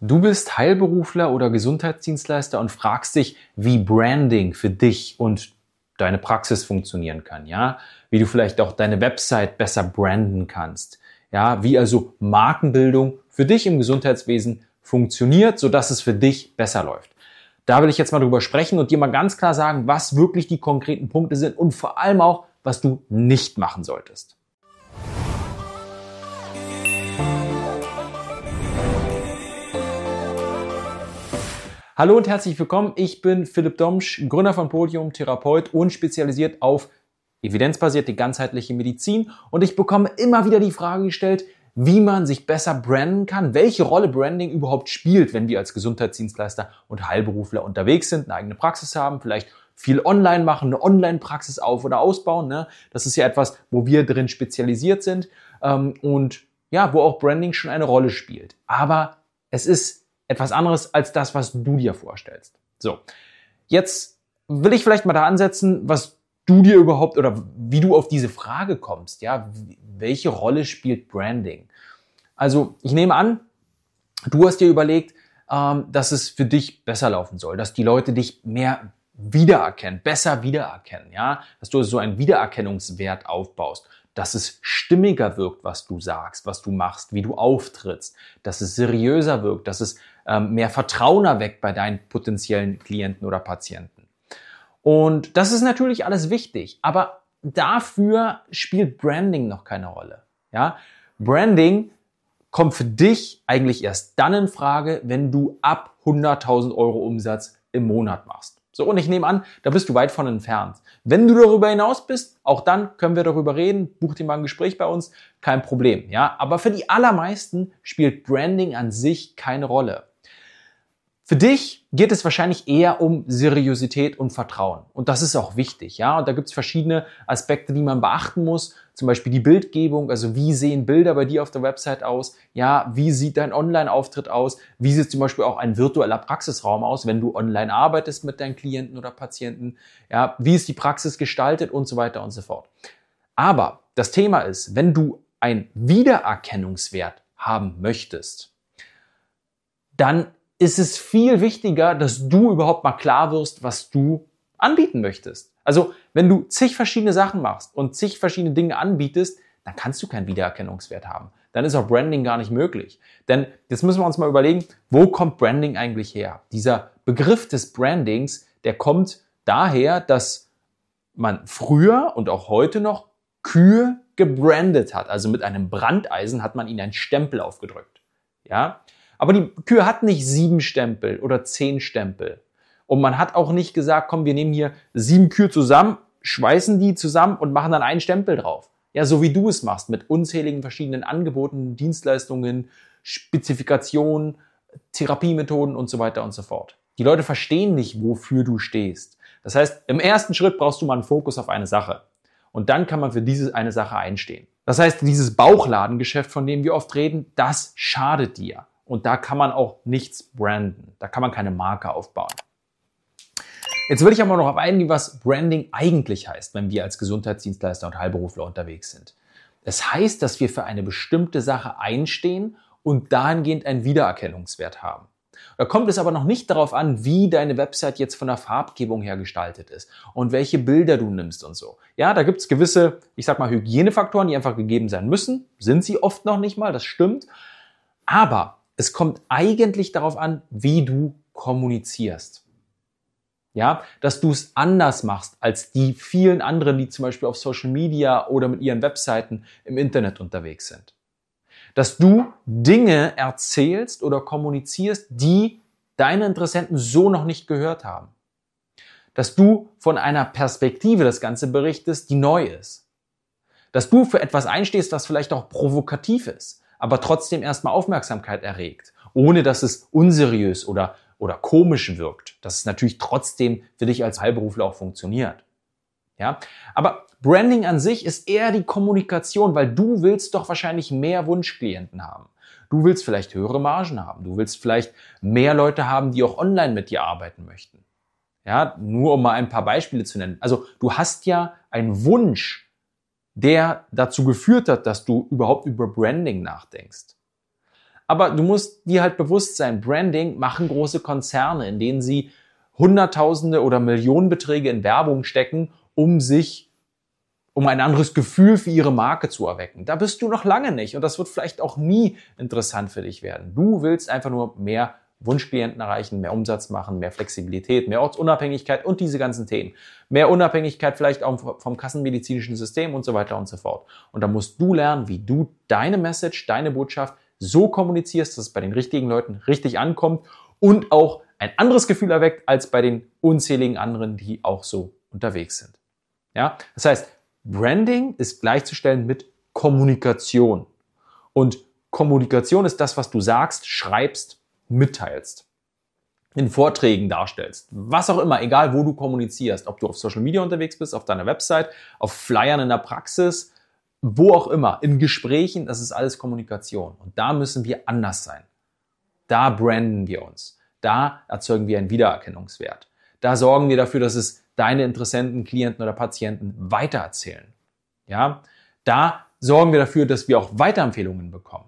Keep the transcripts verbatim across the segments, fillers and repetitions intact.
Du bist Heilberufler oder Gesundheitsdienstleister und fragst dich, wie Branding für dich und deine Praxis funktionieren kann, ja? Wie du vielleicht auch deine Website besser branden kannst, ja? Wie also Markenbildung für dich im Gesundheitswesen funktioniert, sodass es für dich besser läuft. Da will ich jetzt mal drüber sprechen und dir mal ganz klar sagen, was wirklich die konkreten Punkte sind und vor allem auch, was du nicht machen solltest. Hallo und herzlich willkommen, ich bin Philipp Domsch, Gründer von Podium, Therapeut und spezialisiert auf evidenzbasierte ganzheitliche Medizin, und ich bekomme immer wieder die Frage gestellt, wie man sich besser branden kann, welche Rolle Branding überhaupt spielt, wenn wir als Gesundheitsdienstleister und Heilberufler unterwegs sind, eine eigene Praxis haben, vielleicht viel online machen, eine Online-Praxis auf- oder ausbauen. Ne? Das ist ja etwas, wo wir drin spezialisiert sind ähm, und ja, wo auch Branding schon eine Rolle spielt. Aber es ist etwas anderes als das, was du dir vorstellst. So, jetzt will ich vielleicht mal da ansetzen, was du dir überhaupt oder wie du auf diese Frage kommst. Ja, welche Rolle spielt Branding? Also ich nehme an, du hast dir überlegt, ähm, dass es für dich besser laufen soll, dass die Leute dich mehr wiedererkennen, besser wiedererkennen, ja, dass du so einen Wiedererkennungswert aufbaust, dass es stimmiger wirkt, was du sagst, was du machst, wie du auftrittst, dass es seriöser wirkt, dass es ähm, mehr Vertrauen erweckt bei deinen potenziellen Klienten oder Patienten. Und das ist natürlich alles wichtig, aber dafür spielt Branding noch keine Rolle. Ja? Branding kommt für dich eigentlich erst dann in Frage, wenn du ab hunderttausend Euro Umsatz im Monat machst. So, und ich nehme an, da bist du weit von entfernt. Wenn du darüber hinaus bist, auch dann können wir darüber reden. Buch dir mal ein Gespräch bei uns, kein Problem. Ja, aber für die allermeisten spielt Branding an sich keine Rolle. Für dich geht es wahrscheinlich eher um Seriosität und Vertrauen. Und das ist auch wichtig, ja. Und da gibt es verschiedene Aspekte, die man beachten muss. Zum Beispiel die Bildgebung, also wie sehen Bilder bei dir auf der Website aus? Ja, wie sieht dein Online-Auftritt aus? Wie sieht zum Beispiel auch ein virtueller Praxisraum aus, wenn du online arbeitest mit deinen Klienten oder Patienten? Ja, wie ist die Praxis gestaltet und so weiter und so fort. Aber das Thema ist, wenn du einen Wiedererkennungswert haben möchtest, dann ist es viel wichtiger, dass du überhaupt mal klar wirst, was du anbieten möchtest. Also, wenn du zig verschiedene Sachen machst und zig verschiedene Dinge anbietest, dann kannst du keinen Wiedererkennungswert haben. Dann ist auch Branding gar nicht möglich. Denn jetzt müssen wir uns mal überlegen, wo kommt Branding eigentlich her? Dieser Begriff des Brandings, der kommt daher, dass man früher und auch heute noch Kühe gebrandet hat. Also mit einem Brandeisen hat man ihnen einen Stempel aufgedrückt. Ja? Aber die Kühe hatten nicht sieben Stempel oder zehn Stempel. Und man hat auch nicht gesagt, komm, wir nehmen hier sieben Kühe zusammen, schweißen die zusammen und machen dann einen Stempel drauf. Ja, so wie du es machst, mit unzähligen verschiedenen Angeboten, Dienstleistungen, Spezifikationen, Therapiemethoden und so weiter und so fort. Die Leute verstehen nicht, wofür du stehst. Das heißt, im ersten Schritt brauchst du mal einen Fokus auf eine Sache. Und dann kann man für diese eine Sache einstehen. Das heißt, dieses Bauchladengeschäft, von dem wir oft reden, das schadet dir. Und da kann man auch nichts branden. Da kann man keine Marke aufbauen. Jetzt will ich aber noch auf eingehen, was Branding eigentlich heißt, wenn wir als Gesundheitsdienstleister und Heilberufler unterwegs sind. Es heißt, dass wir für eine bestimmte Sache einstehen und dahingehend einen Wiedererkennungswert haben. Da kommt es aber noch nicht darauf an, wie deine Website jetzt von der Farbgebung her gestaltet ist und welche Bilder du nimmst und so. Ja, da gibt es gewisse, ich sag mal, Hygienefaktoren, die einfach gegeben sein müssen. Sind sie oft noch nicht mal, das stimmt. Aber es kommt eigentlich darauf an, wie du kommunizierst. Ja, dass du es anders machst als die vielen anderen, die zum Beispiel auf Social Media oder mit ihren Webseiten im Internet unterwegs sind. Dass du Dinge erzählst oder kommunizierst, die deine Interessenten so noch nicht gehört haben. Dass du von einer Perspektive das Ganze berichtest, die neu ist. Dass du für etwas einstehst, was vielleicht auch provokativ ist, aber trotzdem erstmal Aufmerksamkeit erregt, ohne dass es unseriös oder, oder komisch wirkt. Dass es natürlich trotzdem für dich als Heilberufler auch funktioniert. Ja? Aber Branding an sich ist eher die Kommunikation, weil du willst doch wahrscheinlich mehr Wunschklienten haben. Du willst vielleicht höhere Margen haben. Du willst vielleicht mehr Leute haben, die auch online mit dir arbeiten möchten. Ja, nur um mal ein paar Beispiele zu nennen. Also du hast ja einen Wunsch, der dazu geführt hat, dass du überhaupt über Branding nachdenkst. Aber du musst dir halt bewusst sein, Branding machen große Konzerne, in denen sie Hunderttausende oder Millionenbeträge in Werbung stecken, um sich, um ein anderes Gefühl für ihre Marke zu erwecken. Da bist du noch lange nicht und das wird vielleicht auch nie interessant für dich werden. Du willst einfach nur mehr Wunschklienten erreichen, mehr Umsatz machen, mehr Flexibilität, mehr Ortsunabhängigkeit und diese ganzen Themen. Mehr Unabhängigkeit vielleicht auch vom kassenmedizinischen System und so weiter und so fort. Und da musst du lernen, wie du deine Message, deine Botschaft so kommunizierst, dass es bei den richtigen Leuten richtig ankommt und auch ein anderes Gefühl erweckt als bei den unzähligen anderen, die auch so unterwegs sind. Ja? Das heißt, Branding ist gleichzustellen mit Kommunikation. Und Kommunikation ist das, was du sagst, schreibst, mitteilst, in Vorträgen darstellst, was auch immer, egal wo du kommunizierst, ob du auf Social Media unterwegs bist, auf deiner Website, auf Flyern in der Praxis, wo auch immer, in Gesprächen, das ist alles Kommunikation. Und da müssen wir anders sein. Da branden wir uns. Da erzeugen wir einen Wiedererkennungswert. Da sorgen wir dafür, dass es deine Interessenten, Klienten oder Patienten weitererzählen. Ja? Da sorgen wir dafür, dass wir auch Weiterempfehlungen bekommen.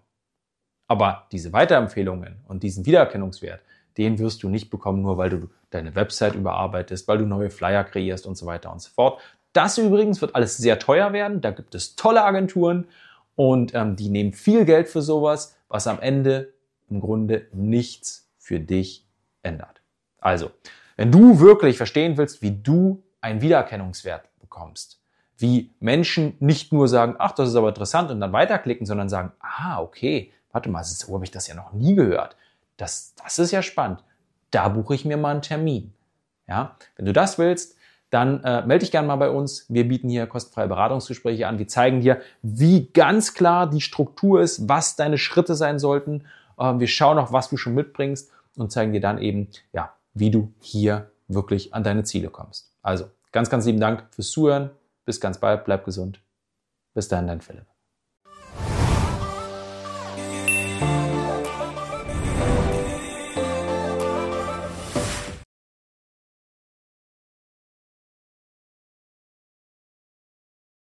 Aber diese Weiterempfehlungen und diesen Wiedererkennungswert, den wirst du nicht bekommen, nur weil du deine Website überarbeitest, weil du neue Flyer kreierst und so weiter und so fort. Das übrigens wird alles sehr teuer werden. Da gibt es tolle Agenturen und ähm, die nehmen viel Geld für sowas, was am Ende im Grunde nichts für dich ändert. Also, wenn du wirklich verstehen willst, wie du einen Wiedererkennungswert bekommst, wie Menschen nicht nur sagen, ach, das ist aber interessant und dann weiterklicken, sondern sagen, ah, okay, warte mal, so habe ich das ja noch nie gehört. Das, das ist ja spannend. Da buche ich mir mal einen Termin. Ja? Wenn du das willst, dann äh, melde dich gerne mal bei uns. Wir bieten hier kostenfreie Beratungsgespräche an. Wir zeigen dir, wie ganz klar die Struktur ist, was deine Schritte sein sollten. Äh, wir schauen auch, was du schon mitbringst und zeigen dir dann eben, ja, wie du hier wirklich an deine Ziele kommst. Also, ganz, ganz lieben Dank fürs Zuhören. Bis ganz bald. Bleib gesund. Bis dahin, dein Philipp.